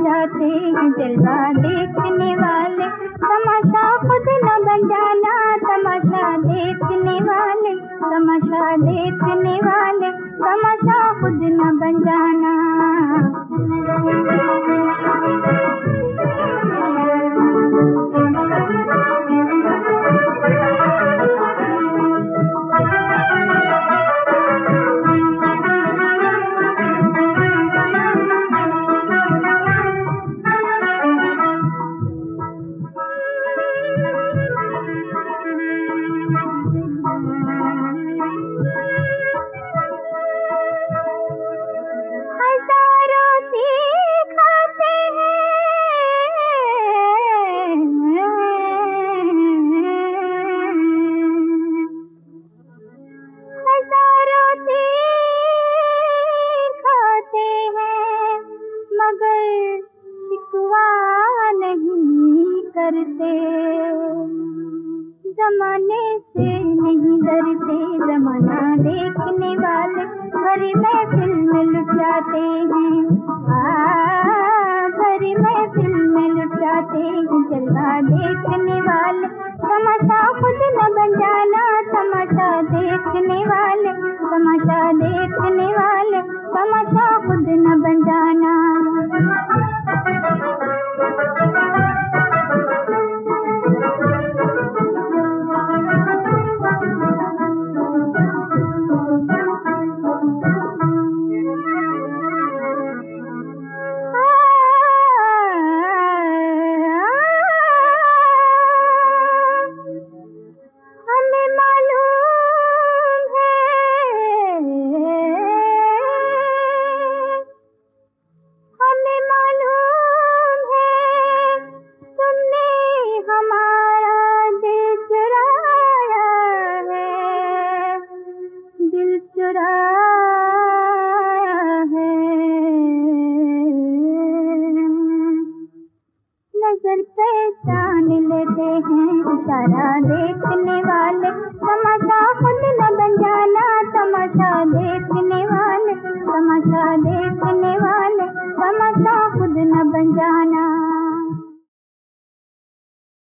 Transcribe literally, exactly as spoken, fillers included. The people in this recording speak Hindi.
लुटाते हैं जलवा देखने वाले, तमाशा खुद न बन जाना, तमाशा देखने वाले, तमाशा देखने वाले, तमाशा खुद न बन जाना। करते जमाने से नहीं डरते, जमाना देखने वाले भरी महफिल में लुट जाते हैं, भरी महफिल में लुट जाते हैं जलवा देखने वाले, तमाशा खुद न बन जाना, तमाशा देखने वाले, तमाशा देखने वाले, तमाशा खुद न बन जाना। नजर पहचान लेते हैं इशारा देखने वाले, तमाशा खुद न बन जाना, तमाशा देखने वाले, तमाशा देखने वाले, तमाशा खुद न बन जाना।